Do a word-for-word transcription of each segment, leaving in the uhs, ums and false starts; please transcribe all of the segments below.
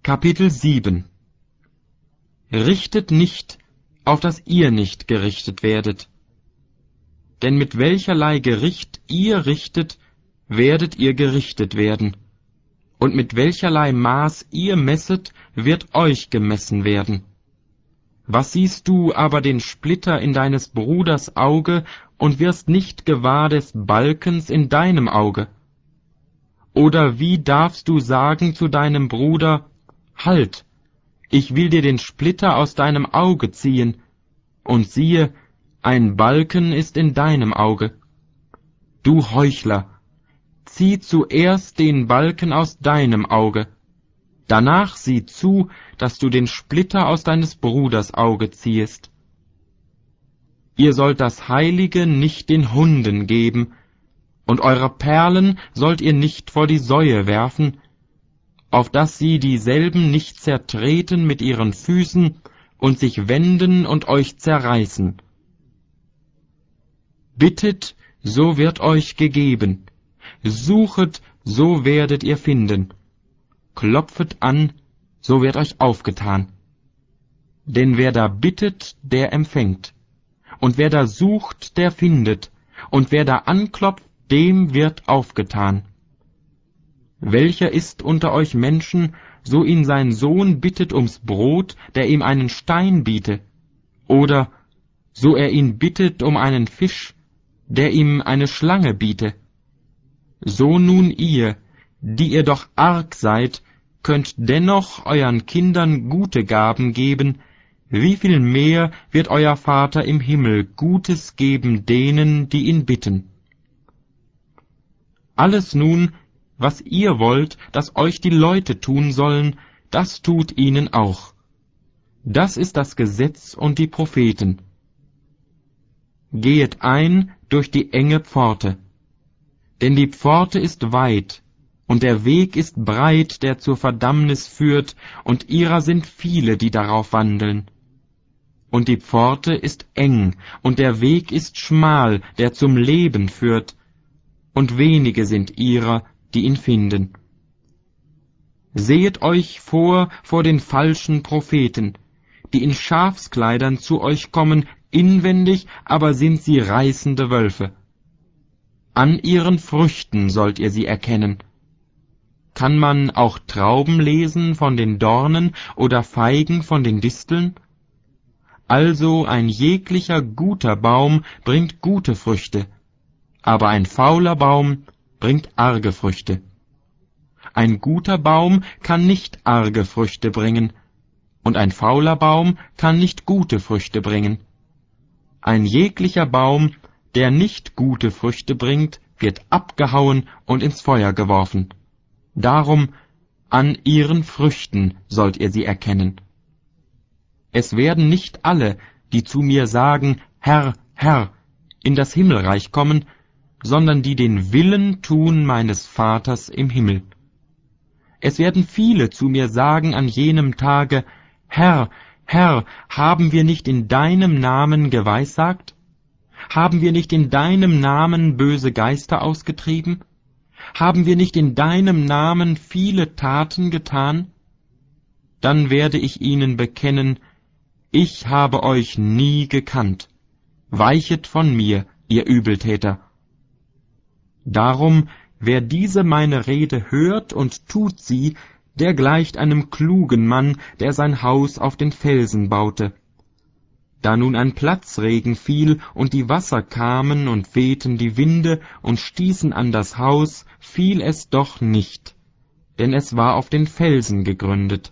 Kapitel sieben. Richtet nicht, auf dass ihr nicht gerichtet werdet. Denn mit welcherlei Gericht ihr richtet, werdet ihr gerichtet werden. Und mit welcherlei Maß ihr messet, wird euch gemessen werden. Was siehst du aber den Splitter in deines Bruders Auge und wirst nicht gewahr des Balkens in deinem Auge? Oder wie darfst du sagen zu deinem Bruder, Halt, ich will dir den Splitter aus deinem Auge ziehen, und siehe, ein Balken ist in deinem Auge. Du Heuchler, zieh zuerst den Balken aus deinem Auge, danach sieh zu, dass du den Splitter aus deines Bruders Auge ziehest. Ihr sollt das Heilige nicht den Hunden geben, und eure Perlen sollt ihr nicht vor die Säue werfen, auf dass sie dieselben nicht zertreten mit ihren Füßen und sich wenden und euch zerreißen. Bittet, so wird euch gegeben, suchet, so werdet ihr finden, klopfet an, so wird euch aufgetan. Denn wer da bittet, der empfängt, und wer da sucht, der findet, und wer da anklopft, dem wird aufgetan. Welcher ist unter euch Menschen, so ihn sein Sohn bittet ums Brot, der ihm einen Stein biete? Oder so er ihn bittet um einen Fisch, der ihm eine Schlange biete? So nun ihr, die ihr doch arg seid, könnt dennoch euren Kindern gute Gaben geben, wie viel mehr wird euer Vater im Himmel Gutes geben denen, die ihn bitten. Alles nun, was ihr wollt, dass euch die Leute tun sollen, das tut ihnen auch. Das ist das Gesetz und die Propheten. Gehet ein durch die enge Pforte, denn die Pforte ist weit, und der Weg ist breit, der zur Verdammnis führt, und ihrer sind viele, die darauf wandeln. Und die Pforte ist eng, und der Weg ist schmal, der zum Leben führt, und wenige sind ihrer, die ihn finden. Sehet euch vor vor den falschen Propheten, die in Schafskleidern zu euch kommen, inwendig aber sind sie reißende Wölfe. An ihren Früchten sollt ihr sie erkennen. Kann man auch Trauben lesen von den Dornen oder Feigen von den Disteln? Also ein jeglicher guter Baum bringt gute Früchte, aber ein fauler Baum bringt arge Früchte. Ein guter Baum kann nicht arge Früchte bringen, und ein fauler Baum kann nicht gute Früchte bringen. Ein jeglicher Baum, der nicht gute Früchte bringt, wird abgehauen und ins Feuer geworfen. Darum, an ihren Früchten sollt ihr sie erkennen. Es werden nicht alle, die zu mir sagen, Herr, Herr, in das Himmelreich kommen, sondern die den Willen tun meines Vaters im Himmel. Es werden viele zu mir sagen an jenem Tage, Herr, Herr, haben wir nicht in deinem Namen geweissagt? Haben wir nicht in deinem Namen böse Geister ausgetrieben? Haben wir nicht in deinem Namen viele Taten getan? Dann werde ich ihnen bekennen, ich habe euch nie gekannt. Weichet von mir, ihr Übeltäter. Darum, wer diese meine Rede hört und tut sie, der gleicht einem klugen Mann, der sein Haus auf den Felsen baute. Da nun ein Platzregen fiel und die Wasser kamen und wehten die Winde und stießen an das Haus, fiel es doch nicht, denn es war auf den Felsen gegründet.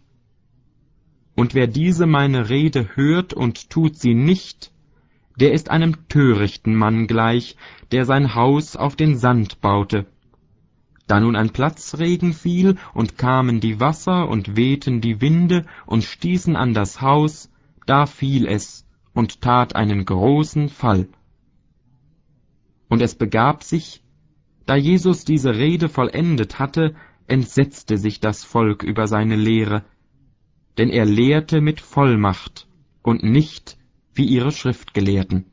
Und wer diese meine Rede hört und tut sie nicht, der ist einem törichten Mann gleich, der sein Haus auf den Sand baute. Da nun ein Platzregen fiel und kamen die Wasser und wehten die Winde und stießen an das Haus, da fiel es und tat einen großen Fall. Und es begab sich, da Jesus diese Rede vollendet hatte, entsetzte sich das Volk über seine Lehre, denn er lehrte mit Vollmacht und nicht wie ihre Schriftgelehrten.